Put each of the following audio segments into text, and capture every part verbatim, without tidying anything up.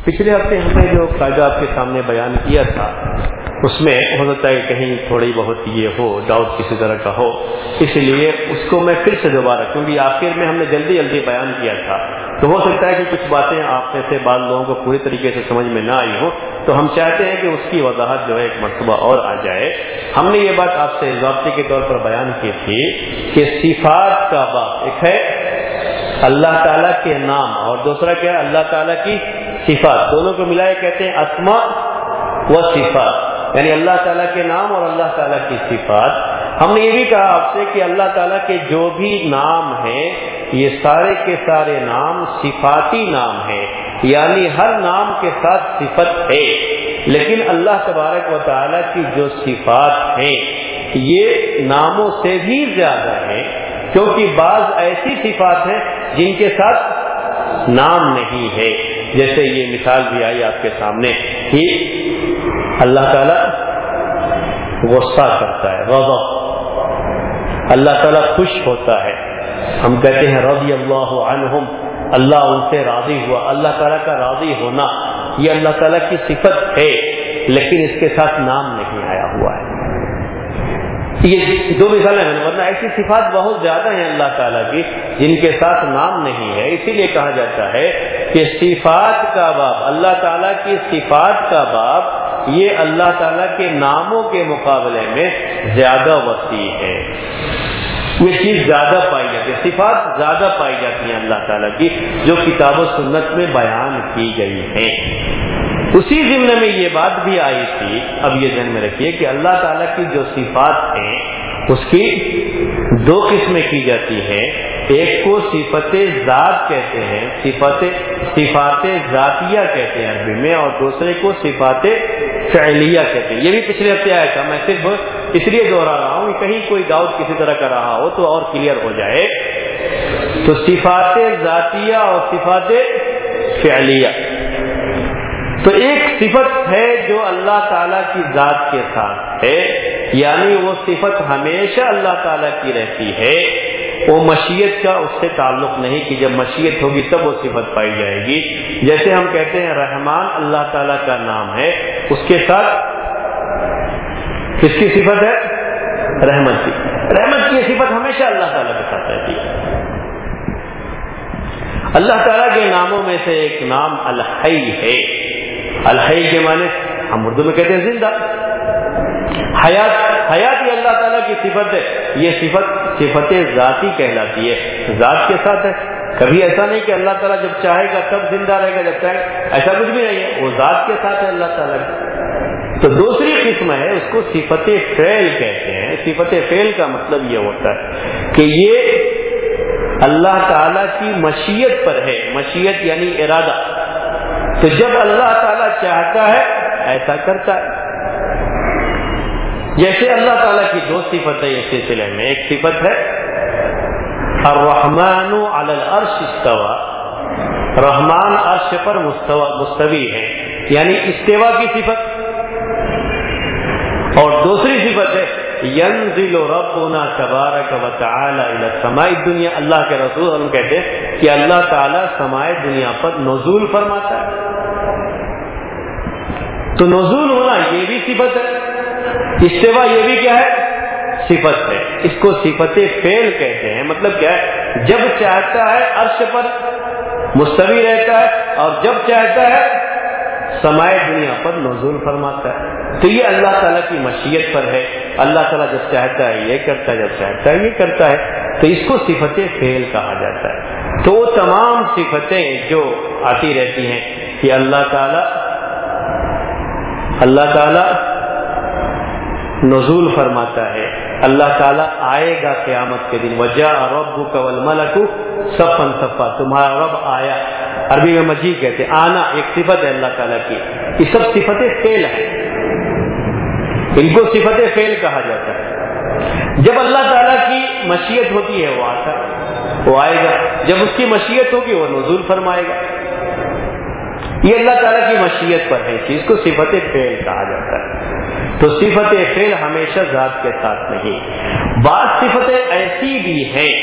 پچھلے ہفتے ہم نے جو قاعدہ آپ کے سامنے بیان کیا تھا اس میں ہو سکتا ہے کہ کہیں تھوڑی بہت یہ ہو ڈاؤٹ کسی طرح کا ہو، اس لیے اس کو میں پھر سے دوبارہ، کیونکہ آخر میں ہم نے جلدی جلدی بیان کیا تھا تو ہو سکتا ہے کہ کچھ باتیں آپ میں سے بعض لوگوں کو پوری طریقے سے سمجھ میں نہ آئی ہو، تو ہم چاہتے ہیں کہ اس کی وضاحت جو ہے ایک مرتبہ اور آ جائے۔ ہم نے یہ بات آپ سے ضابطے کے طور پر بیان کی تھی کہ صفات کا باب ایک ہے اللہ تعالیٰ کے نام اور دوسرا کیا ہے اللہ تعالیٰ کی صفات، دونوں کو ملائے کہتے ہیں اسماء و صفات، یعنی اللہ تعالیٰ کے نام اور اللہ تعالیٰ کی صفات۔ ہم نے یہ بھی کہا آپ سے کہ اللہ تعالیٰ کے جو بھی نام ہیں یہ سارے کے سارے نام صفاتی نام ہیں، یعنی ہر نام کے ساتھ صفت ہے، لیکن اللہ تبارک و تعالیٰ کی جو صفات ہیں یہ ناموں سے بھی زیادہ ہیں، کیونکہ بعض ایسی صفات ہیں جن کے ساتھ نام نہیں ہے، جیسے یہ مثال بھی آئی آپ کے سامنے کہ اللہ تعالیٰ غصہ کرتا ہے، غضب، اللہ تعالیٰ خوش ہوتا ہے، ہم کہتے ہیں رضی اللہ عنہم، اللہ ان سے راضی ہوا، اللہ تعالیٰ کا راضی ہونا یہ اللہ تعالیٰ کی صفت ہے، لیکن اس کے ساتھ نام نہیں آیا ہوا ہے۔ یہ دو مثالیں ہیں، ورنہ ایسی صفات بہت زیادہ ہیں اللہ تعالیٰ کی جن کے ساتھ نام نہیں ہے، اسی لیے کہا جاتا ہے کہ صفات کا باب، اللہ تعالیٰ کی صفات کا باب یہ اللہ تعالیٰ کے ناموں کے مقابلے میں زیادہ وسیع ہے، یہ چیز زیادہ پائی جاتی ہے، صفات زیادہ پائی جاتی ہیں اللہ تعالیٰ کی جو کتاب و سنت میں بیان کی گئی ہیں۔ اسی ضمن میں یہ بات بھی آئی تھی، اب یہ ذہن میں رکھیے کہ اللہ تعالیٰ کی جو صفات ہیں اس کی دو قسمیں کی جاتی ہیں، ایک کو صفت ذات کہتے ہیں، صفت صفات ذاتیہ کہتے ہیں عربی میں، اور دوسرے کو صفات فعلیہ کہتے ہیں۔ یہ بھی پچھلے ہفتے آیا تھا، میں صرف اس لیے دوہرا رہا ہوں کہ کہیں کوئی ڈاؤٹ کسی طرح کا رہا ہو تو اور کلیئر ہو جائے۔ تو صفات ذاتیہ اور صفات فعلیہ، تو ایک صفت ہے جو اللہ تعالیٰ کی ذات کے ساتھ ہے، یعنی وہ صفت ہمیشہ اللہ تعالیٰ کی رہتی ہے، وہ مشیت کا اس سے تعلق نہیں کہ جب مشیت ہوگی تب وہ صفت پائی جائے گی۔ جیسے ہم کہتے ہیں رحمان اللہ تعالیٰ کا نام ہے، اس کے ساتھ کس کی صفت ہے؟ رحمت کی، رحمت کی یہ صفت ہمیشہ اللہ تعالیٰ کے ساتھ رہتی ہے۔ اللہ تعالیٰ کے ناموں میں سے ایک نام الحی ہے، الحی کے معنی ہم اردو میں کہتے ہیں زندہ، حیات، حیات یہ اللہ تعالیٰ کی صفت ہے، یہ صفت صفت ذاتی کہلاتی ہے، ذات کے ساتھ ہے، کبھی ایسا نہیں کہ اللہ تعالیٰ جب چاہے گا تب زندہ رہے گا جب چاہے، ایسا کچھ بھی نہیں ہے، وہ ذات کے ساتھ ہے اللہ تعالیٰ کی۔ تو دوسری قسم ہے اس کو صفت فعل کہتے ہیں، صفت فعل کا مطلب یہ ہوتا ہے کہ یہ اللہ تعالیٰ کی مشیت پر ہے، مشیت یعنی ارادہ، تو جب اللہ تعالیٰ چاہتا ہے ایسا کرتا ہے۔ جیسے اللہ تعالیٰ کی دو صفت ہے اس سلسلے میں، ایک صفت ہے الرحمن علی العرش استوى، رحمان عرش پر مستوی ہے، یعنی استوا کی صفت، اور دوسری صفت ہے ینزل ربنا تبارک و تعالی الی السماء الدنیا، اللہ کے رسول ہم کہتے ہیں کہ اللہ تعالیٰ سماء دنیا پر نزول فرماتا ہے، تو نزول ہونا یہ بھی صفت ہے، استوا یہ بھی کیا ہے؟ صفت ہے، اس کو صفت فعل کہتے ہیں۔ مطلب کیا ہے؟ جب چاہتا ہے عرش پر مستوی رہتا ہے اور جب چاہتا ہے سماء دنیا پر نزول فرماتا ہے، تو یہ اللہ تعالیٰ کی مشیت پر ہے، اللہ تعالیٰ جب چاہتا ہے یہ کرتا ہے، جب چاہتا ہے یہ کرتا ہے، تو اس کو صفت فعل کہا جاتا ہے۔ تو وہ تمام صفتیں جو آتی رہتی ہیں کہ اللہ تعالیٰ اللہ تعالیٰ نزول فرماتا ہے، اللہ تعالیٰ آئے گا قیامت کے دن، وجاء ربک والملک صفا صفا، تمہارا رب آیا، عربی میں مجیء کہتے ہیں، آنا ایک صفت ہے اللہ تعالیٰ کی، یہ سب صفت فعل ہے، ان کو صفت فعل کہا جاتا ہے۔ جب اللہ تعالیٰ کی مشیت ہوتی ہے وہ آتا ہے، وہ آئے گا، جب اس کی مشیت ہوگی وہ نزول فرمائے گا، یہ اللہ تعالیٰ کی مشیت پر ہے، اس کو صفت فعل کہا جاتا ہے۔ تو صفت فعل ہمیشہ ذات کے ساتھ نہیں، بعض صفتیں ایسی بھی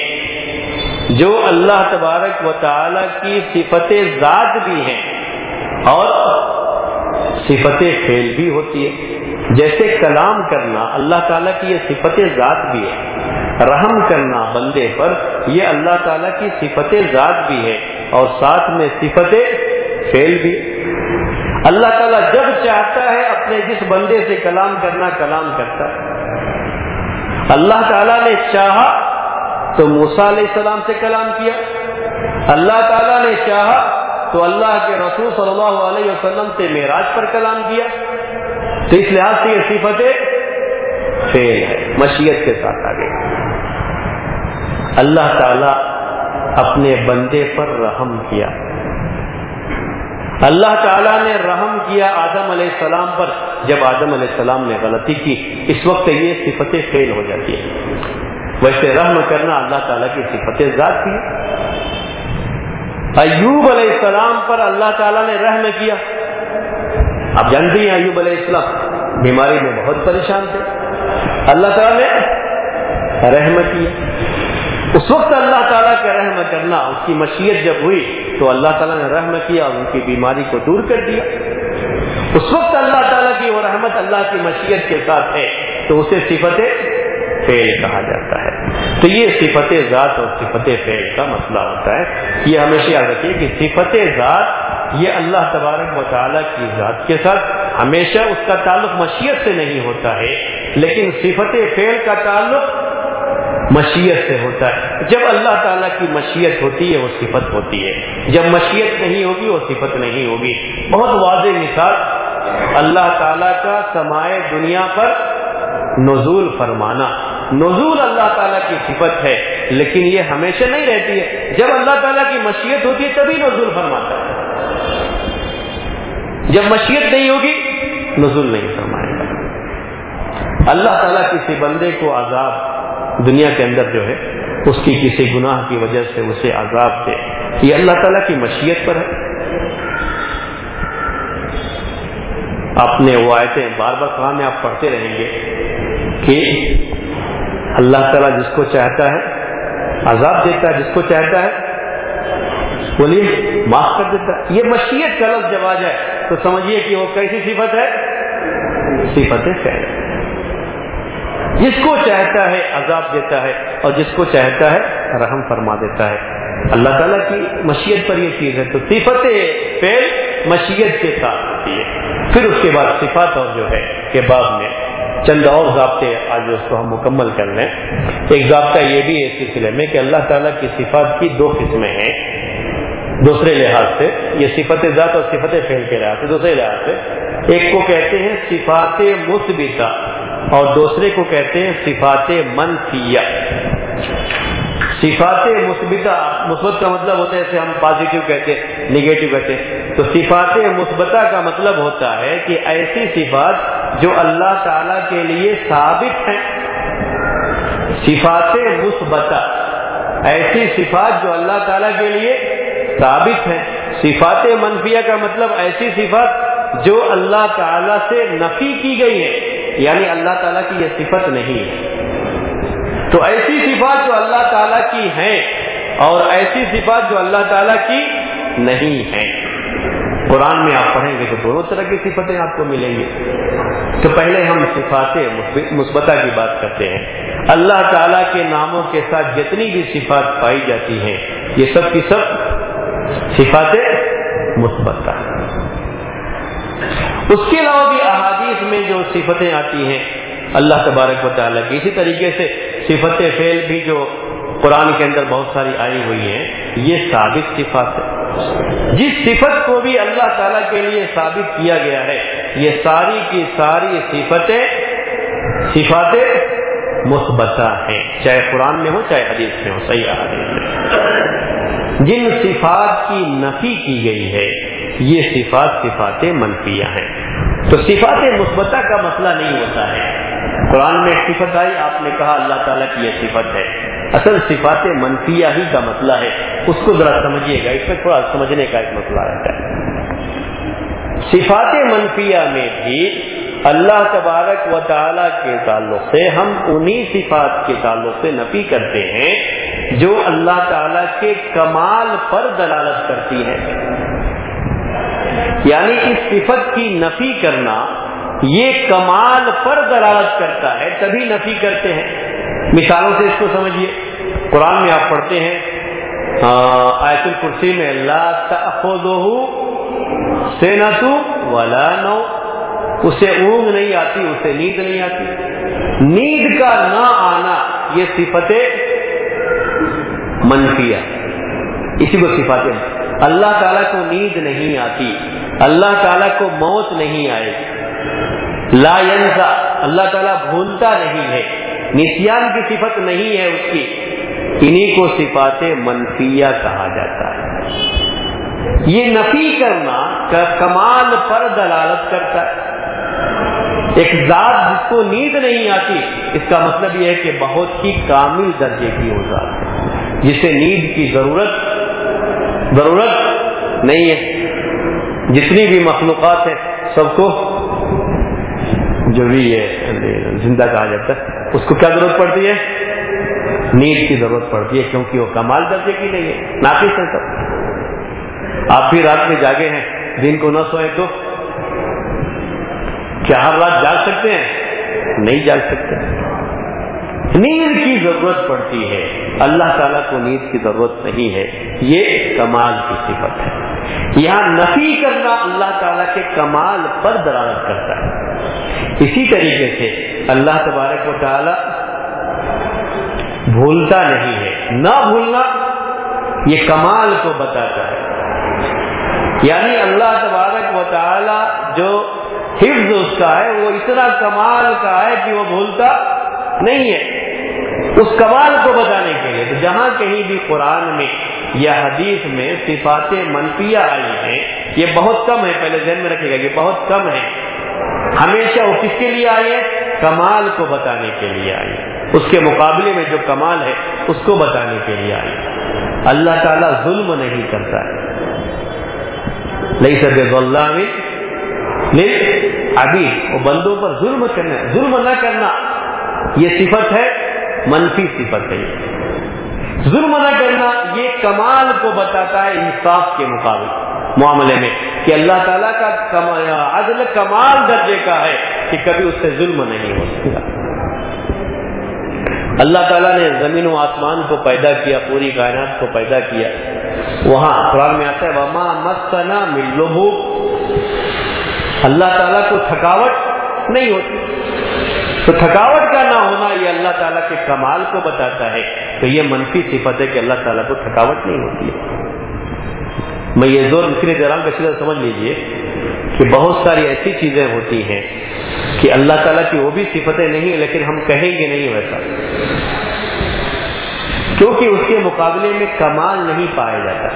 ہیں جو اللہ تبارک و تعالی کی صفت ذات بھی ہیں، اور صفت فعل بھی ہوتی ہے. جیسے کلام کرنا اللہ تعالیٰ کی یہ صفت ذات بھی ہے، رحم کرنا بندے پر یہ اللہ تعالیٰ کی صفت ذات بھی ہے، اور ساتھ میں صفت فعل بھی. اللہ تعالیٰ جب چاہتا ہے اپنے جس بندے سے کلام کرنا کلام کرتا ہے. اللہ تعالیٰ نے چاہا تو موسیٰ علیہ السلام سے کلام کیا، اللہ تعالیٰ نے چاہا تو اللہ کے رسول صلی اللہ علیہ وسلم سے معراج پر کلام کیا. تو اس لحاظ سے یہ صفت فعل ہے، مشیت کے ساتھ آگے. اللہ تعالیٰ اپنے بندے پر رحم کیا. اللہ تعالیٰ نے رحم کیا آدم علیہ السلام پر جب آدم علیہ السلام نے غلطی کی. اس وقت یہ صفت فعل ہو جاتی ہے. ویسے رحم کرنا اللہ تعالیٰ کی صفت ذات تھی. ایوب علیہ السلام پر اللہ تعالیٰ نے رحم کیا. آپ جانتے ہیں ایوب علیہ السلام بیماری میں بہت پریشان تھے، اللہ تعالیٰ نے رحم کیا. اس وقت اللہ تعالیٰ کا رحم کرنا، اس کی مشیت جب ہوئی تو اللہ تعالیٰ نے رحم کیا اور ان کی بیماری کو دور کر دیا. اس وقت اللہ تعالیٰ کی وہ رحمت اللہ کی مشیت کے ساتھ ہے تو اسے صفت فعل کہا جاتا ہے. تو یہ صفت ذات اور صفت فعل کا مسئلہ ہوتا ہے. یہ ہمیشہ یاد رکھیے کہ صفت ذات یہ اللہ تبارک و تعالیٰ کی ذات کے ساتھ ہمیشہ اس کا تعلق مشیت سے نہیں ہوتا ہے، لیکن صفت فعل کا تعلق مشیت سے ہوتا ہے. جب اللہ تعالیٰ کی مشیت ہوتی ہے وہ صفت ہوتی ہے، جب مشیت نہیں ہوگی وہ صفت نہیں ہوگی. بہت واضح مثال اللہ تعالیٰ کا سمائے دنیا پر نزول فرمانا. نزول اللہ تعالیٰ کی صفت ہے لیکن یہ ہمیشہ نہیں رہتی ہے. جب اللہ تعالیٰ کی مشیت ہوتی ہے تبھی نزول فرماتا ہے، جب مشیت نہیں ہوگی نزول نہیں فرمائے گا. اللہ تعالیٰ کسی بندے کو عذاب دنیا کے اندر جو ہے اس کی کسی گناہ کی وجہ سے اسے عذاب دے، یہ اللہ تعالیٰ کی مشیت پر ہے. آپ نے وہ آیتیں بار بار قرآن میں آپ پڑھتے رہیں گے کہ اللہ تعالیٰ جس کو چاہتا ہے عذاب دیتا ہے، جس کو چاہتا ہے بولیے معاف کر دیتا ہے. یہ مشیت کا لفظ جب آ جائے تو سمجھیے کہ وہ کیسی صفت ہے؟ صفت فعل. جس کو چاہتا ہے عذاب دیتا ہے اور جس کو چاہتا ہے رحم فرما دیتا ہے. اللہ تعالیٰ کی مشیت پر یہ چیز ہے. تو صفت فعل مشیت کے ساتھ ہوتی ہے. پھر اس کے بعد صفات اور جو ہے کہ باب میں چند اور ضابطے آج اس کو ہم مکمل کر لیں. ایک ضابطہ یہ بھی ہے اس سلسلے میں کہ اللہ تعالیٰ کی صفات کی دو قسمیں ہیں دوسرے لحاظ سے. یہ صفت ذات اور صفت فعل کے لحاظ سے دوسرے لحاظ سے. ایک کو کہتے ہیں صفات مثبتہ اور دوسرے کو کہتے ہیں صفات منفیہ. صفات مثبتہ، مثبت کا مطلب ہوتا ہے جیسے ہم پازیٹیو کہتے ہیں، نگیٹو کہتے ہیں. تو صفات مثبتہ کا مطلب ہوتا ہے کہ ایسی صفات جو اللہ تعالیٰ کے لیے ثابت ہیں. صفات مثبتہ ایسی صفات جو اللہ تعالیٰ کے لیے ثابت ہیں. صفات منفیہ کا مطلب ایسی صفات جو اللہ تعالیٰ سے نفی کی گئی ہے، یعنی اللہ تعالیٰ کی یہ صفت نہیں ہے. تو ایسی صفات جو اللہ تعالیٰ کی ہیں اور ایسی صفات جو اللہ تعالیٰ کی نہیں ہیں. قرآن میں آپ پڑھیں گے تو دونوں طرح کی صفتیں آپ کو ملیں گی. تو پہلے ہم صفات مثبتہ کی بات کرتے ہیں. اللہ تعالیٰ کے ناموں کے ساتھ جتنی بھی صفات پائی جاتی ہیں یہ سب کی سب صفات مثبتہ. اس کے علاوہ بھی احادیث میں جو صفتیں آتی ہیں اللہ تبارک و تعالیٰ کی، اسی طریقے سے صفت فعل بھی جو قرآن کے اندر بہت ساری آئی ہوئی ہیں یہ ثابت صفات ہے. جس صفت کو بھی اللہ تعالیٰ کے لیے ثابت کیا گیا ہے یہ ساری کی ساری صفتیں صفات مثبتہ ہیں، چاہے قرآن میں ہو چاہے حدیث میں ہو، صحیح حدیث میں. جن صفات کی نفی کی گئی ہے یہ صفات صفات منفیہ ہیں. تو صفات مثبتہ کا مسئلہ نہیں ہوتا ہے. قرآن میں ایک صفت آئی، آپ نے کہا اللہ تعالیٰ کی یہ صفت ہے. اصل صفات منفیہ ہی کا مسئلہ ہے. اس کو ذرا سمجھیے گا، اس میں تھوڑا سمجھنے کا ایک مسئلہ رہتا ہے. صفات منفیہ میں بھی اللہ تبارک و تعالیٰ کے تعلق سے ہم انہی صفات کے تعلق سے نفی کرتے ہیں جو اللہ تعالیٰ کے کمال پر دلالت کرتی ہے. یعنی اس صفت کی نفی کرنا یہ کمال پر دلالت کرتا ہے، تبھی نفی کرتے ہیں۔ مثالوں سے اس کو سمجھیے، قرآن میں آپ پڑھتے ہیں آیت الکرسی میں لا تأخذہ سنۃ ولا نوم، اسے اونگ نہیں آتی، اسے نیند نہیں آتی۔ نیند کا نہ آنا یہ صفت منفیہ، اسی کو صفات ہے۔ اللہ تعالیٰ کو نیند نہیں آتی، اللہ تعالیٰ کو موت نہیں آئے، لا ینسا، اللہ تعالیٰ بھولتا نہیں ہے، نسیان کی صفت نہیں ہے اس کی، انہی کو صفات منفیہ کہا جاتا ہے۔ یہ نفی کرنا کمال پر دلالت کرتا ہے۔ ایک ذات جس کو نیند نہیں آتی، اس کا مطلب یہ ہے کہ بہت ہی کامل درجے کی وہ ذات ہے، جسے نیند کی ضرورت ضرورت نہیں ہے۔ جتنی بھی مخلوقات ہیں سب کو جو بھی ہے زندہ کہا جاتا ہے، اس کو کیا ضرورت پڑتی ہے؟ نیند کی ضرورت پڑتی ہے، کیونکہ وہ کمال درجے کی نہیں ہے، ناقص ہے سب۔ آپ بھی رات میں جاگے ہیں، دن کو نہ سوئیں تو کیا ہر رات جاگ سکتے ہیں؟ نہیں جاگ سکتے۔ نیند کی ضرورت پڑتی ہے، اللہ تعالیٰ کو نیند کی ضرورت نہیں ہے، یہ کمال کی صفت ہے۔ یہاں نفی کرنا اللہ تعالیٰ کے کمال پر دلالت کرتا ہے۔ اسی طریقے سے اللہ تبارک و تعالیٰ بھولتا نہیں ہے، نہ بھولنا یہ کمال کو بتاتا ہے۔ یعنی اللہ تبارک و تعالیٰ جو حفظ اس کا ہے وہ اتنا کمال کا ہے کہ وہ بھولتا نہیں ہے۔ اس کمال کو بتانے کے لیے تو جہاں کہیں بھی قرآن میں یا حدیث میں صفات منفیہ آئی ہیں، یہ بہت کم ہے، پہلے ذہن میں رکھے گا یہ بہت کم ہے۔ ہمیشہ وہ کس کے لیے آئی ہے؟ کمال کو بتانے کے لیے آئی ہے، اس کے مقابلے میں جو کمال ہے اس کو بتانے کے لیے آئی ہے۔ اللہ تعالیٰ ظلم نہیں کرتا ہے، لیس بظلام للعبید، وہ بندوں پر ظلم کرنا، ظلم نہ کرنا یہ صفت ہے منفی صفت ہے۔ ظلم نہ کرنا یہ کمال کو بتاتا ہے انصاف کے مقابلے معاملے میں، کہ اللہ تعالیٰ کا عدل کمال درجے کا ہے کہ کبھی اس سے ظلم نہیں ہو سکتا۔ اللہ تعالیٰ نے زمین و آسمان کو پیدا کیا، پوری کائنات کو پیدا کیا، وہاں قرآن میں آتا ہے وما مسنا من لغوب، اللہ تعالیٰ کو تھکاوٹ نہیں ہوتی، تو تھکاوٹ کا نہ ہونا یہ اللہ تعالیٰ کے کمال کو بتاتا ہے۔ تو یہ منفی صفت ہے کہ اللہ تعالیٰ کو تھکاوٹ نہیں ہوتی ہے۔ میں یہ زور اس لیے دے رہا ہوں کہ سیدھا سمجھ لیجئے کہ بہت ساری ایسی چیزیں ہوتی ہیں کہ اللہ تعالیٰ کی وہ بھی صفتیں نہیں، لیکن ہم کہیں گے نہیں ویسا، کیونکہ اس کے مقابلے میں کمال نہیں پایا جاتا۔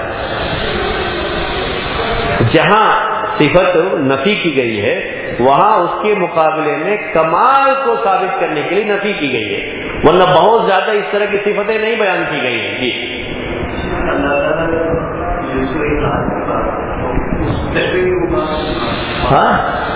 جہاں صفت نفی کی گئی ہے وہاں اس کے مقابلے میں کمال کو ثابت کرنے کے لیے نفی کی گئی ہے، ورنہ بہت زیادہ اس طرح کی صفتیں نہیں بیان کی گئی ہیں۔ جی ہاں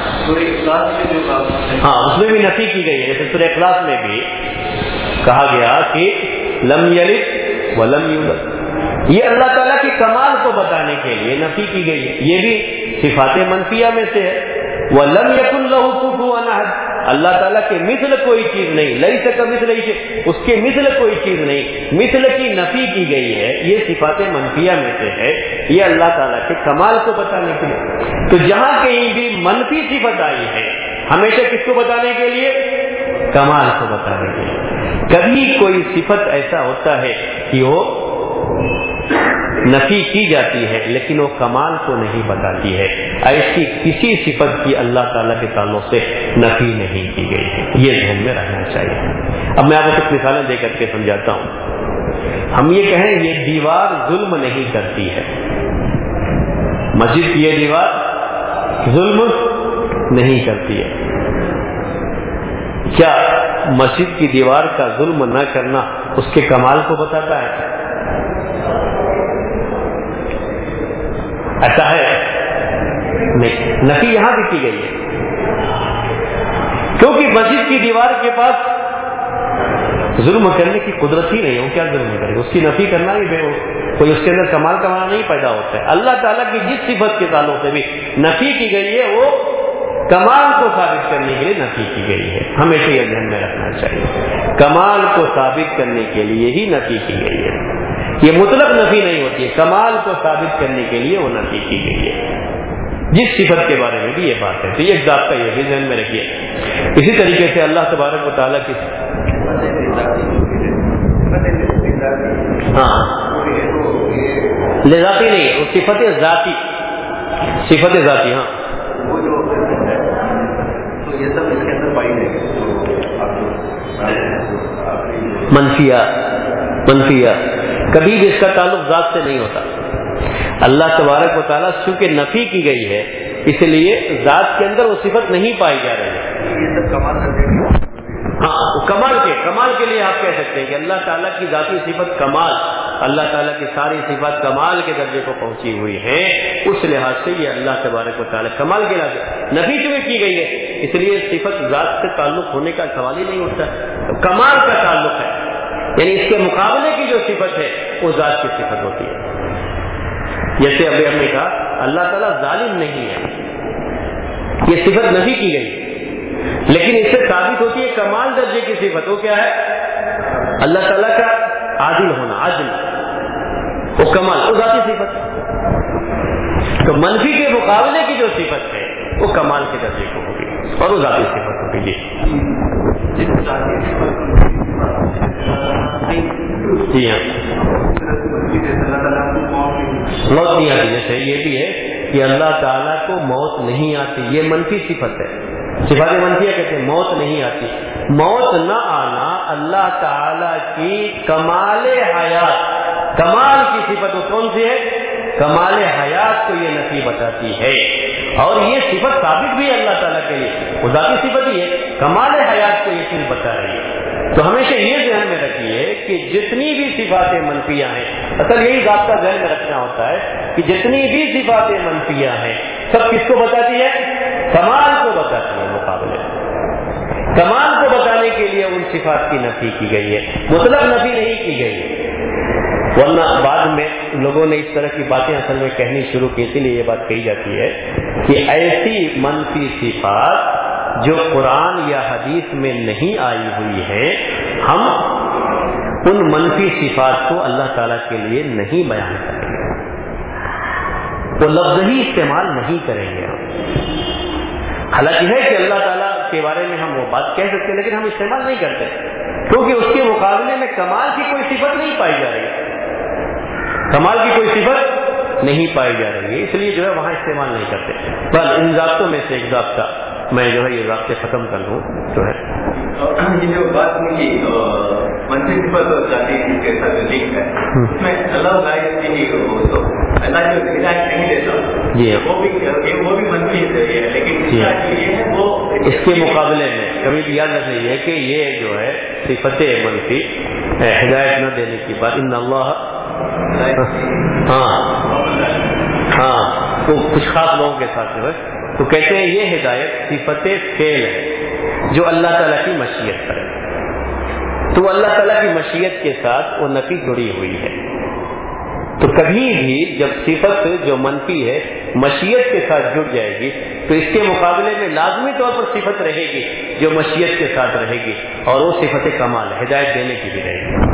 ہاں اس میں بھی نفی کی گئی ہے، جیسے سورہ اخلاص میں بھی کہا گیا کہ لم یلد ولم یولد، یہ اللہ تعالیٰ کے کمال کو بتانے کے لیے نفی کی گئی ہے، یہ بھی صفات منفیہ میں سے ہے۔ وَلَمْ يَكُنْ لَهُ كُفُوًا أَحَدٌ، اللہ تعالیٰ کے مثل کوئی چیز نہیں، لَيْسَ كَمِثْلِهِ شَيْءٌ، اس کے مثل کوئی چیز نہیں، مثل کی نفی کی گئی ہے، یہ صفات منفیہ میں سے ہے، یہ اللہ تعالیٰ کے کمال کو بتانے کے لیے۔ تو جہاں کہیں بھی منفی صفت آئی ہے ہمیشہ کس کو بتانے کے لیے؟ کمال کو بتانے کے لیے۔ کبھی کوئی صفت ایسا ہوتا ہے کہ وہ نفی کی جاتی ہے لیکن وہ کمال کو نہیں بتاتی ہے، ایسی کسی صفت کی اللہ تعالیٰ کے تعلق سے نفی نہیں کی گئی ہے، یہ ذہن میں رہنا چاہیے۔ اب میں آپ کو کچھ مثالیں دے کر کے سمجھاتا ہوں۔ ہم یہ کہیں یہ دیوار ظلم نہیں کرتی ہے، مسجد کی یہ دیوار ظلم نہیں کرتی ہے، کیا مسجد کی دیوار کا ظلم نہ کرنا اس کے کمال کو بتاتا ہے؟ ایسا ہے نہیں، نفی یہاں بھی کی گئی ہے، کیونکہ مسجد کی دیوار کے پاس ظلم کرنے کی قدرت ہی نہیں ہے، وہ کیا ظلم کرے گا؟ اس کی نفی کرنا ہی بے کوئی اس کے اندر کمال کمانا نہیں پیدا ہوتا ہے۔ اللہ تعالیٰ کی جس صفت کے تعلق سے بھی نفی کی گئی ہے وہ کمال کو ثابت کرنے کے لیے نفی کی گئی ہے، ہمیشہ یہ ذہن میں رکھنا چاہیے۔ کمال کو ثابت کرنے کے لیے ہی نفی کی گئی ہے، یہ مطلق نفی نہیں ہوتی ہے، کمال کو ثابت کرنے کے لیے وہ نفی کی گئی ہے۔ جس صفت کے بارے میں بھی یہ بات ہے، تو یہ ایک ذات کا یہ بھی ذہن میں رکھیے۔ اسی طریقے سے اللہ تبارک و تعالیٰ کی ہاں لذاتی نہیں ہے، وہ صفت ذاتی، صفت ذاتی، ہاں یہ سب اس کے اندر پائی ہے منفیہ منفیہ کبھی بھی اس کا تعلق ذات سے نہیں ہوتا۔ اللہ تبارک و تعالیٰ چونکہ نفی کی گئی ہے اس لیے ذات کے اندر وہ صفت نہیں پائی جا رہی ہے۔ یہ سب کمال کرتے ہیں، ہاں کمال کے کمال کے لیے آپ کہہ سکتے ہیں کہ اللہ تعالیٰ کی ذاتی صفت کمال، اللہ تعالیٰ کی ساری صفات کمال کے درجے کو پہنچی ہوئی ہیں، اس لحاظ سے یہ اللہ تبارک و تعالیٰ کمال کے لحاظ نفی چونکہ کی گئی ہے اس لیے صفت ذات سے تعلق ہونے کا سوال ہی نہیں اٹھتا، کمال کا تعلق ہے، یعنی اس کے مقابلے کی جو صفت ہے وہ ذات کی صفت ہوتی ہے۔ جیسے ابھی ہم نے کہا اللہ تعالیٰ ظالم نہیں ہے، یہ صفت نفی کی گئی، لیکن اس سے ثابت ہوتی ہے کمال درجے کی صفت، وہ کیا ہے؟ اللہ تعالیٰ کا عادل ہونا، عدل، وہ کمال، وہ ذاتی صفت۔ تو منفی کے مقابلے کی جو صفت ہے وہ کمال کے درجے کو ہوگی اور وہ ذاتی صفت ہوگی۔ جی ہاں، موت نہیں آتی، جیسے یہ بھی ہے کہ اللہ تعالیٰ کو موت نہیں آتی، یہ منفی صفت ہے، صفات منفیہ کہتے ہیں موت نہیں آتی۔ موت نہ آنا اللہ تعالیٰ کی کمال حیات، کمال کی صفت وہ کون سی ہے؟ کمال حیات کو یہ نفی بتاتی ہے، اور یہ صفت ثابت بھی ہے اللہ تعالیٰ کے لیے، وہ ذاتی صفت ہی ہے، کمال حیات کو یہ چیز بتا رہی ہے۔ تو ہمیشہ یہ ذہن میں رکھیے کہ جتنی بھی صفات منفیہ ہیں، اصل یہی ضابطہ ذہن میں رکھنا ہوتا ہے کہ جتنی بھی صفات منفیہ ہیں سب کس کو بتاتی ہے؟ کمال کو بتاتی ہے، مقابلے کمال کو بتانے کے لیے ان صفات کی نفی کی گئی ہے، مطلب نفی نہیں کی گئی ہے۔ ورنہ بعد میں لوگوں نے اس طرح کی باتیں اصل میں کہنی شروع کی، اسی لیے یہ بات کہی جاتی ہے کہ ایسی منفی صفات جو قرآن یا حدیث میں نہیں آئی ہوئی ہیں، ہم ان منفی صفات کو اللہ تعالیٰ کے لیے نہیں بیان کریں گے، وہ لفظ ہی استعمال نہیں کریں گے ہم۔ حالانکہ ہے کہ اللہ تعالیٰ کے بارے میں ہم وہ بات کہہ سکتے ہیں لیکن ہم استعمال نہیں کرتے، کیونکہ اس کے مقابلے میں کمال کی کوئی صفت نہیں پائی جا رہی ہے، کمال کی کوئی صفت نہیں پائی جا رہی ہے، اس لیے جو ہے وہاں استعمال نہیں کرتے۔ بل ان ضابطوں میں سے ایک ضابطہ میں جو ہے یہ ضابطے ختم کر لوں تو ہے یہ جو بات کی منفی صفت اور ذاتی کے ساتھ لنک ہے، اس میں اللہ ہدایت اللہ جو ہدایت نہیں دیتا جی وہ بھی وہ بھی منفی ہے، لیکن یہ ہے وہ اس کے مقابلے میں کبھی بھی یاد رکھ لیجیے کہ یہ جو ہے صفت منفی ہدایت نہ دینے کی بات، ان اللہ ہاں ہاں تو کچھ خاص لوگوں کے ساتھ جو ہے تو کہتے ہیں یہ ہدایت صفت فعل ہے جو اللہ تعالیٰ کی مشیت پر ہے، تو اللہ تعالیٰ کی مشیت کے ساتھ وہ نفی جڑی ہوئی ہے۔ تو کبھی بھی جب صفت جو منفی ہے مشیت کے ساتھ جڑ جائے گی تو اس کے مقابلے میں لازمی طور پر صفت رہے گی جو مشیت کے ساتھ رہے گی، اور وہ صفت کمال ہدایت دینے کی بھی رہے گی۔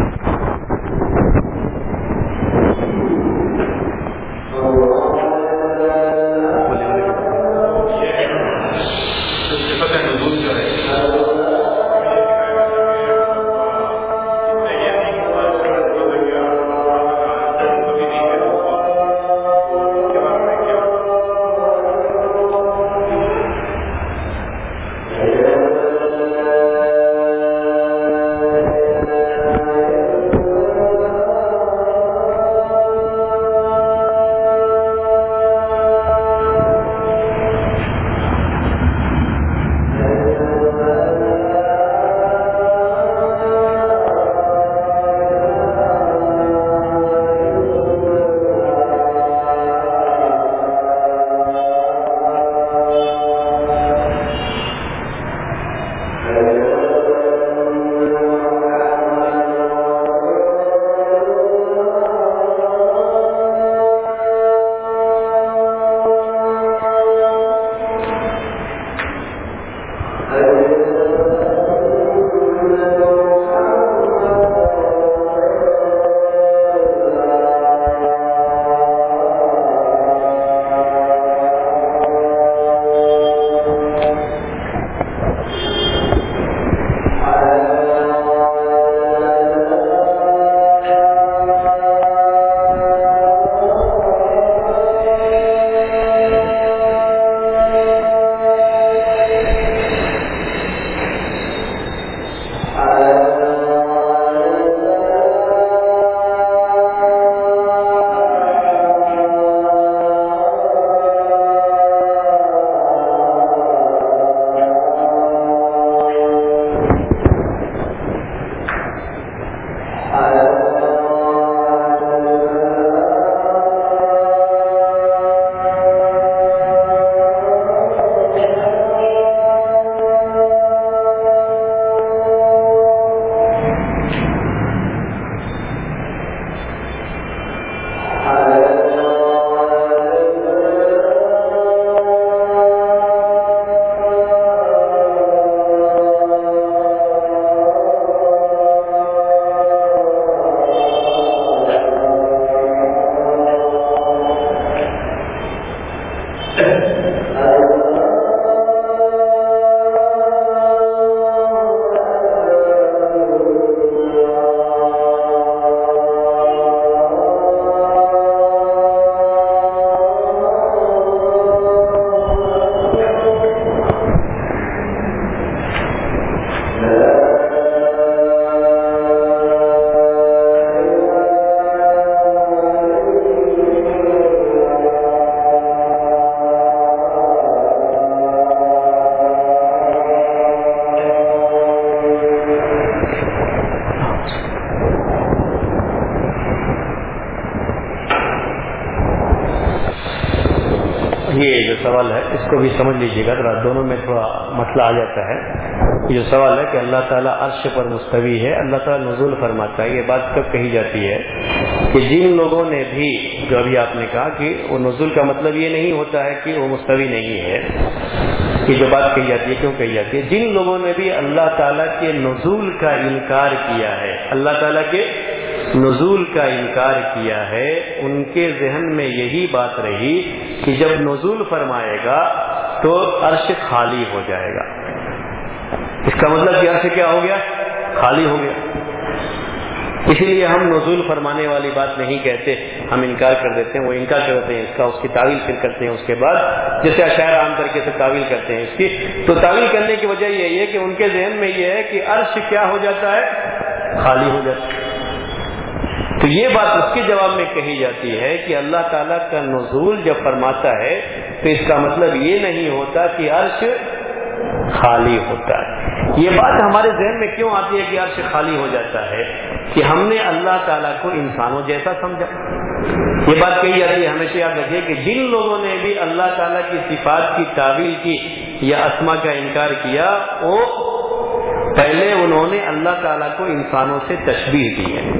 یہ جو سوال ہے اس کو بھی سمجھ لیجیے گا، ذرا دونوں میں تھوڑا مسئلہ آ جاتا ہے. یہ جو سوال ہے کہ اللہ تعالیٰ عرش پر مستوی ہے، اللہ تعالیٰ نزول فرماتا ہے، یہ بات کب کہی جاتی ہے کہ جن لوگوں نے بھی، جو ابھی آپ نے کہا کہ وہ نزول کا مطلب یہ نہیں ہوتا ہے کہ وہ مستوی نہیں ہے، یہ جو بات کہی جاتی ہے کیوں کہی جاتی ہے؟ جن لوگوں نے بھی اللہ تعالیٰ کے نزول کا انکار کیا ہے، اللہ تعالیٰ کے نزول کا انکار کیا ہے، ان کے ذہن میں یہی بات رہی کہ جب نزول فرمائے گا تو عرش خالی ہو جائے گا. اس کا مطلب کہ عرش کیا ہو گیا؟ خالی ہو گیا. اس لیے ہم نزول فرمانے والی بات نہیں کہتے، ہم انکار کر دیتے ہیں. وہ انکار کر دیتے ہیں اس کا، اس کی تعویل پھر کرتے ہیں اس کے بعد، جیسے اشاعرہ عام طریقے سے تعویل کرتے ہیں اس کی. تو تعویل کرنے کی وجہ یہی ہے کہ ان کے ذہن میں یہ ہے کہ عرش کیا ہو جاتا ہے؟ خالی ہو جاتا ہے. تو یہ بات اس کے جواب میں کہی جاتی ہے کہ اللہ تعالیٰ کا نزول جب فرماتا ہے تو اس کا مطلب یہ نہیں ہوتا کہ عرش خالی ہوتا ہے. یہ بات ہمارے ذہن میں کیوں آتی ہے کہ عرش خالی ہو جاتا ہے؟ کہ ہم نے اللہ تعالیٰ کو انسانوں جیسا سمجھا. یہ بات کہی جاتی ہے، ہمیشہ یاد رکھیے کہ جن لوگوں نے بھی اللہ تعالیٰ کی صفات کی تعویل کی یا اسما کا انکار کیا، وہ پہلے انہوں نے اللہ تعالیٰ کو انسانوں سے تشبیہ دی ہے.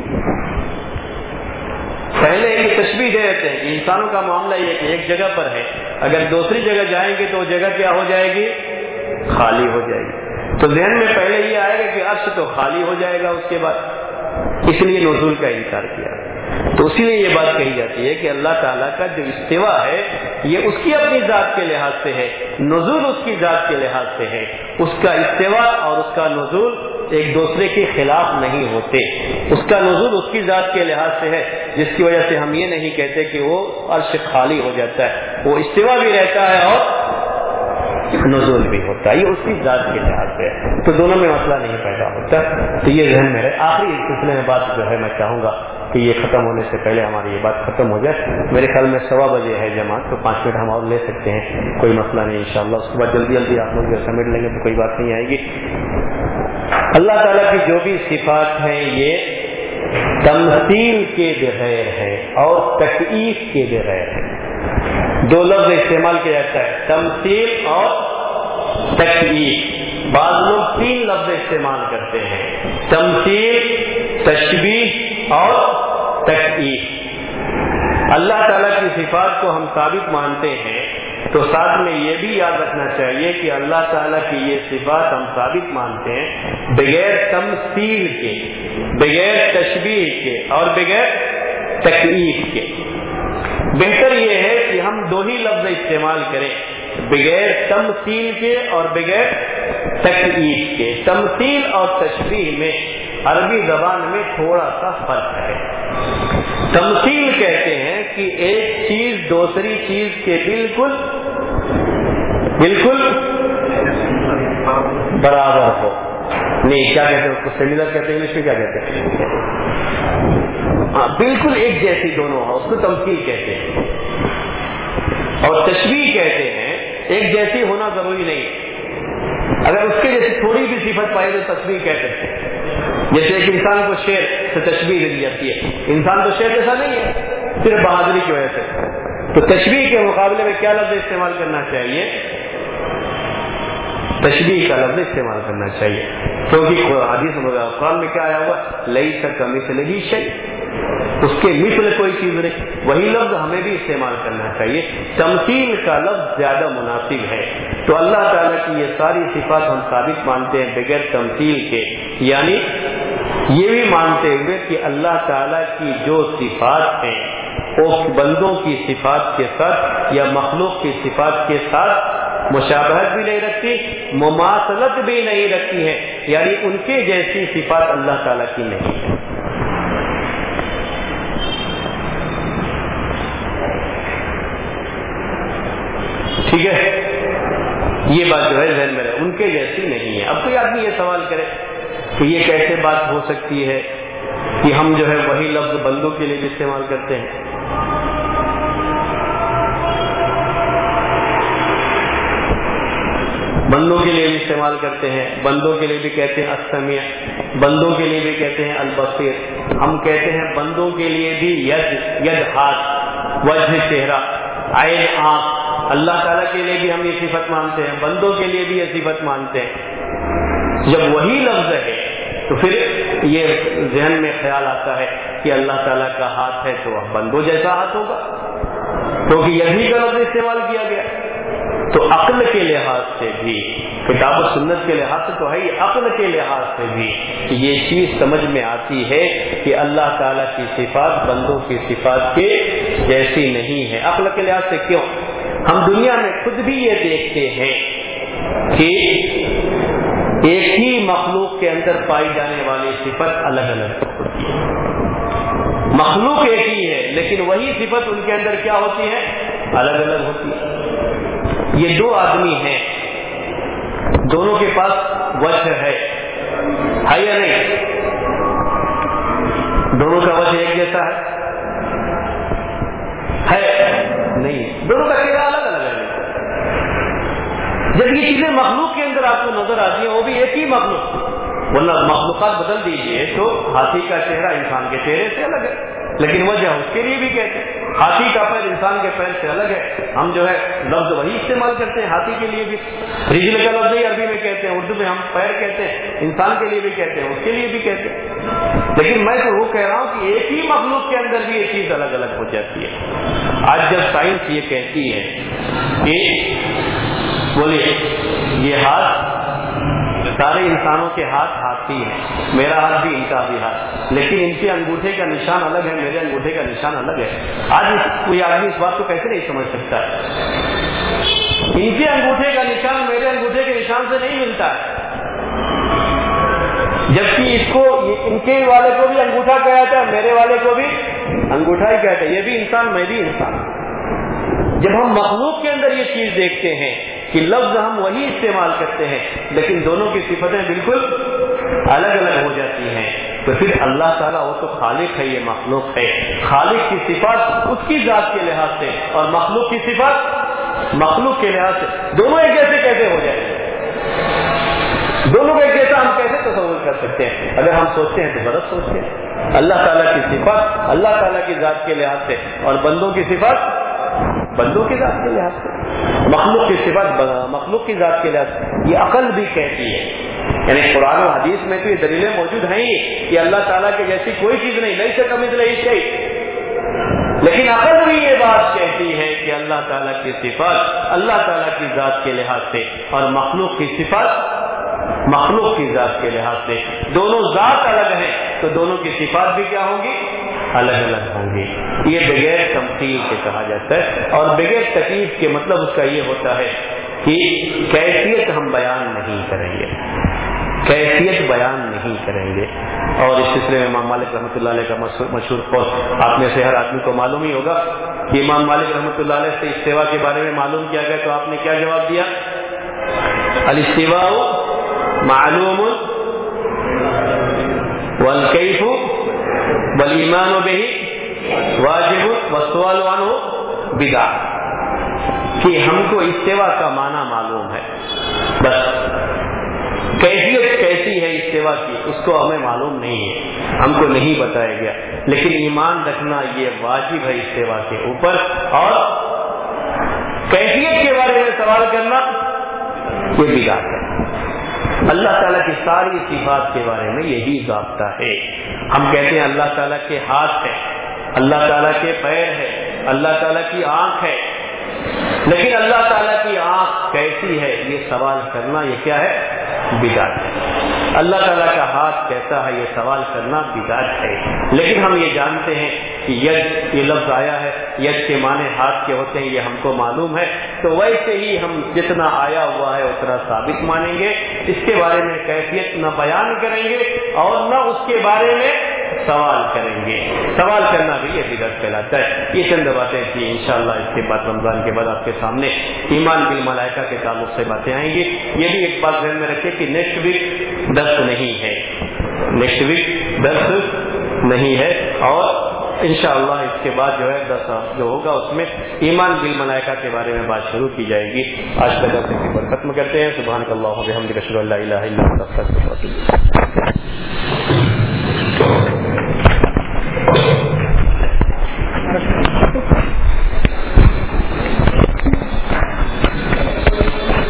پہلے یہ تشبیہ دے دیتے ہیں کہ انسانوں کا معاملہ یہ کہ ایک جگہ پر ہے، اگر دوسری جگہ جائیں گے تو وہ جگہ کیا ہو جائے گی؟ خالی ہو جائے گی. تو ذہن میں پہلے یہ آئے گا کہ عرش تو خالی ہو جائے گا اس کے بعد، اس لیے نزول کا انکار کیا. تو اسی لیے یہ بات کہی جاتی ہے کہ اللہ تعالیٰ کا جو استوا ہے یہ اس کی اپنی ذات کے لحاظ سے ہے، نزول اس کی ذات کے لحاظ سے ہے. اس کا استوا اور اس کا نزول ایک دوسرے کے خلاف نہیں ہوتے. اس کا نزول اس کی ذات کے لحاظ سے ہے، جس کی وجہ سے ہم یہ نہیں کہتے کہ وہ عرش خالی ہو جاتا ہے. وہ استوا بھی رہتا ہے اور نزول بھی ہوتا ہے، یہ اس کی ذات کے لحاظ سے ہے. تو دونوں میں مسئلہ نہیں پیدا ہوتا. تو یہ ذہن میں رہے. آخری سلسلے میں بات جو ہے میں چاہوں گا کہ یہ ختم ہونے سے پہلے ہماری یہ بات ختم ہو جائے. میرے خیال میں سوا بجے ہے جماعت، تو پانچ منٹ ہم اور لے سکتے ہیں، کوئی مسئلہ نہیں انشاءاللہ. اس کے بعد جلدی جلدی آپ لوگ جو سمیٹ لیں گے تو کوئی بات نہیں آئے گی. اللہ تعالیٰ کی جو بھی صفات ہیں یہ تمثیل کے بغیر ہے اور تکییف کے بغیر ہے. دو لفظ استعمال کیا جاتا ہے، تمثیل اور تکییف. بعض لوگ تین لفظ استعمال کرتے ہیں، تمثیل، تشبیہ اور تکییف. اللہ تعالیٰ کی صفات کو ہم ثابت مانتے ہیں تو ساتھ میں یہ بھی یاد رکھنا چاہیے کہ اللہ تعالیٰ کی یہ صفات ہم ثابت مانتے ہیں بغیر تمثیل کے، بغیر تشبیہ کے اور بغیر تکییف کے. بہتر یہ ہے کہ ہم دو ہی لفظ استعمال کریں، بغیر تمثیل کے اور بغیر تکییف کے. تمثیل اور تشبیہ میں عربی زبان میں تھوڑا سا فرق ہے. تمثیل کہتے ہیں کہ ایک چیز دوسری چیز کے بالکل بالکل برابر ہو. نہیں، کیا کہتے ہیں اس کو؟ سیملر کہتے ہیں، انگلش میں کیا کہتے ہیں؟ ہاں، بالکل ایک جیسی دونوں ہو، اس کو تمثیل کہتے ہیں. اور تشبیہ کہتے ہیں ایک جیسی ہونا ضروری نہیں، اگر اس کے جیسی تھوڑی بھی صفت پائے تو تشبیہ کہتے ہیں. جیسے ایک انسان کو شیر سے تشبیہ دی جاتی ہے، انسان تو شیر جیسا نہیں ہے صرف بہادری کی وجہ سے. تو تشبیہ کے مقابلے میں کیا لفظ استعمال کرنا چاہیے؟ تشبیہ کا لفظ استعمال کرنا چاہیے، کیونکہ حدیث قرآن میں کیا آیا ہوا؟ لیس کمثلہ شیء، اس کے مثل کوئی چیز نہیں. وہی لفظ ہمیں بھی استعمال کرنا چاہیے. تمثیل کا لفظ زیادہ مناسب ہے. تو اللہ تعالیٰ کی یہ ساری صفات ہم ثابت مانتے ہیں بغیر تمثیل کے، یعنی یہ بھی مانتے ہوئے کہ اللہ تعالیٰ کی جو صفات ہیں وہ بندوں کی صفات کے ساتھ یا مخلوق کی صفات کے ساتھ مشابہت بھی نہیں رکھتی، مماثلت بھی نہیں رکھتی ہے، یعنی ان کے جیسی صفات اللہ تعالیٰ کی نہیں ہے. ٹھیک ہے، یہ بات جو ہے ذہن میں رہے، ان کے جیسی نہیں ہے. اب کوئی آدمی یہ سوال کرے کہ یہ کیسے بات ہو سکتی ہے کہ ہم جو ہے وہی لفظ بندوں کے لیے بھی استعمال کرتے ہیں. بندوں کے لیے بھی استعمال کرتے ہیں، بندوں کے لیے بھی کہتے ہیں السمیع، بندوں کے لیے بھی کہتے ہیں البصیر. ہم کہتے ہیں بندوں کے لیے بھی ید ید ہاتھ، وجہ چہرہ، عین آنکھ، اللہ تعالیٰ کے لیے بھی ہم یہ صفت مانتے ہیں, بندوں کے لیے بھی یہ صفت مانتے ہیں. جب وہی لفظ ہے تو پھر یہ ذہن میں خیال آتا ہے کہ اللہ تعالیٰ کا ہاتھ ہے تو بندوں جیسا ہاتھ ہوگا, کیونکہ یہی کا لفظ استعمال کیا گیا. تو عقل کے لحاظ سے بھی, کتاب و سنت کے لحاظ سے تو ہے, عقل کے لحاظ سے بھی یہ چیز سمجھ میں آتی ہے کہ اللہ تعالیٰ کی صفات بندوں کی صفات کے جیسی نہیں ہے. عقل کے لحاظ سے کیوں؟ ہم دنیا میں خود بھی یہ دیکھتے ہیں کہ ایک ہی مخلوق کے اندر پائی جانے والی صفت الگ الگ ہوتی ہے. مخلوق ایک ہی ہے لیکن وہی صفت ان کے اندر کیا ہوتی ہے؟ الگ الگ ہوتی ہے. یہ دو آدمی ہیں, دونوں کے پاس وجہ ہے, ہے یا نہیں؟ دونوں کا وجہ ایک جیسا ہے؟ ہے نہیں, دونوں کا چہرہ الگ الگ ہے. جب یہ چیزیں مخلوق کے اندر آپ کو نظر آتی ہیں, وہ بھی ایک ہی مخلوق, ورنہ مخلوقات بدل دیجئے تو ہاتھی کا چہرہ انسان کے چہرے سے الگ ہے, لیکن وجہ اس کے لیے بھی کہتے ہیں. ہاتھی کا پیر انسان کے پیر سے الگ ہے, ہم جو ہے لفظ وہی استعمال کرتے ہیں ہاتھی کے لیے بھی. رجل کا لفظ ہی عربی میں کہتے ہیں, اردو میں ہم پیر کہتے ہیں, انسان کے لیے بھی کہتے ہیں, اس کے لیے بھی کہتے ہیں. لیکن میں تو وہ کہہ رہا ہوں کہ ایک ہی مخلوق کے اندر بھی یہ چیز الگ الگ ہو جاتی ہے. آج جب سائنس یہ کہتی ہے کہ بولیے یہ ہاتھ سارے انسانوں کے ہاتھ ہاتھی ہیں, میرا ہاتھ بھی ان کا بھی ہاتھ, لیکن ان کے انگوٹھے کا نشان الگ ہے, میرے انگوٹھے کا نشان الگ ہے. آج کوئی آدمی اس بات کو کیسے نہیں سمجھ سکتا ہے؟ ان کے انگوٹھے کا نشان میرے انگوٹھے کے نشان سے نہیں ملتا ہے, جبکہ اس کو ان کے والے کو بھی انگوٹھا کہتا ہے, میرے والے کو بھی انگوٹھا ہی کہتا ہے. یہ بھی انسان, میں بھی انسان. جب ہم مخلوق کے اندر یہ چیز دیکھتے ہیں کہ لفظ ہم وہی استعمال کرتے ہیں لیکن دونوں کی صفتیں بالکل الگ الگ ہو جاتی ہیں, تو پھر اللہ تعالیٰ وہ تو خالق ہے, یہ مخلوق ہے. خالق کی صفات اس کی ذات کے لحاظ سے اور مخلوق کی صفات مخلوق کے لحاظ سے دونوں ایک جیسے کیسے ہو جائیں گے؟ دونوں کو ایک جیسا ہم کیسے تصور کر سکتے ہیں؟ اگر ہم سوچتے ہیں تو غلط سوچتے ہیں. اللہ تعالیٰ کی صفات اللہ تعالیٰ کی ذات کے لحاظ سے اور بندوں کی صفات بندوں کی ذات کے لحاظ سے, مخلوق کی صفات مخلوق کی ذات کے لحاظ سے. یہ عقل بھی کہتی ہے, یعنی قرآن و حدیث میں تو یہ دلیلیں موجود ہیں ہی کہ اللہ تعالیٰ کے جیسی کوئی چیز نہیں, نہیں سے کم نہیں شیء, لیکن عقل بھی یہ بات کہتی ہے کہ اللہ تعالیٰ کی صفات اللہ تعالیٰ کی ذات کے لحاظ سے اور مخلوق کی صفات مخلوق کی ذات کے لحاظ سے دونوں ذات الگ ہیں, تو دونوں کی صفات بھی کیا ہوں گی؟ الگ الگ ہوں گی. یہ بغیر تمثیل کے کہا جاتا ہے, اور بغیر تکییف کے مطلب اس کا یہ ہوتا ہے کہ کیفیت ہم بیان نہیں کریں گے, کیفیت بیان نہیں کریں گے. اور اس سلسلے میں امام مالک رحمۃ اللہ علیہ کا مشہور قول آپ میں سے ہر آدمی کو معلوم ہی ہوگا کہ امام مالک رحمۃ اللہ علیہ سے استوا کے بارے میں معلوم کیا گیا تو آپ نے کیا جواب دیا؟ الاستواء معلوم والکیف والایمان به واجب والسؤال عنه بدعہ. کہ ہم کو استوا کا معنی معلوم ہے, بس کیفیت کیسی ہے استوا کی اس کو ہمیں معلوم نہیں ہے, ہم کو نہیں بتایا گیا. لیکن ایمان رکھنا یہ واجب ہے استوا کے اوپر, اور کیفیت کے بارے میں سوال کرنا یہ بدعت ہے. اللہ تعالیٰ کی ساری صفات کے بارے میں یہی ضابطہ ہے. ہم کہتے ہیں اللہ تعالیٰ کے ہاتھ ہے, اللہ تعالیٰ کے پیر ہے, اللہ تعالیٰ کی آنکھ ہے, لیکن اللہ تعالیٰ کی آنکھ کیسی ہے یہ سوال کرنا یہ کیا ہے؟ بدعت ہے. اللہ تعالیٰ کا ہاتھ کیسا ہے یہ سوال کرنا بدعت ہے. لیکن ہم یہ جانتے ہیں کہ ید یہ لفظ آیا ہے, ید کے معنی ہاتھ کے ہوتے ہیں, یہ ہم کو معلوم ہے, تو ویسے ہی ہم جتنا آیا ہوا ہے اتنا ثابت مانیں گے. اس کے بارے میں کیفیت نہ بیان کریں گے اور نہ اس کے بارے میں سوال کریں گے. سوال کرنا بھی یہ بدعت کہلاتا ہے. یہ چند باتیں تھیں, انشاءاللہ اس کے بعد رمضان کے بعد آپ کے سامنے ایمان بالملائکہ کے تعلق سے باتیں آئیں گی. یہ بھی ایک بات ذہن میں رکھیں کہ نیکسٹ ویک درس نہیں ہے, نیکسٹ ویک درس نہیں ہے, اور انشاءاللہ اس کے بعد جو ہے درس جو ہوگا اس میں ایمان بالملائکہ کے بارے میں بات شروع کی جائے گی. آج کا درس یہیں پر ختم کرتے ہیں. سبحانک اللہم و بحمدک اشہد ان لا الہ الا انت استغفرک و اتوب الیک.